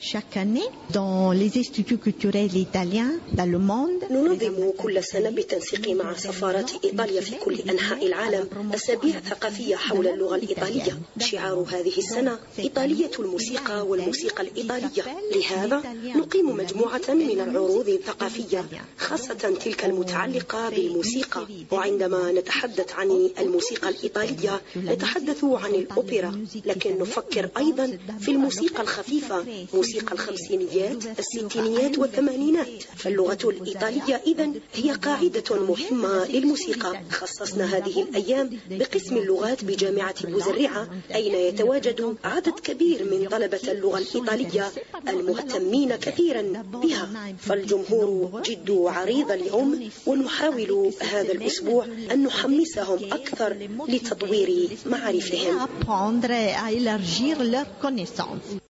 ننظم كل سنة بالتنسيق مع سفارات إيطاليا في كل أنحاء العالم أسابيع ثقافية حول اللغة الإيطالية. شعار هذه السنة إيطالية الموسيقى والموسيقى الإيطالية. لهذا نقيم مجموعة من العروض الثقافية خاصة تلك المتعلقة بالموسيقى. وعندما نتحدث عن الموسيقى الإيطالية نتحدث عن الأوبرا، لكن نفكر أيضا في الموسيقى الخفيفة، موسيقى الخمسينيات الستينيات والثمانينات. فاللغة الإيطالية إذن هي قاعدة مهمة للموسيقى. خصصنا هذه الأيام بقسم اللغات بجامعة بوزرعة، أين يتواجد عدد كبير من طلبة اللغة الإيطالية المهتمين كثيرا بها. فالجمهور جد عريض اليوم، ونحاول هذا الأسبوع أن نحمسهم أكثر لتطوير معارفهم.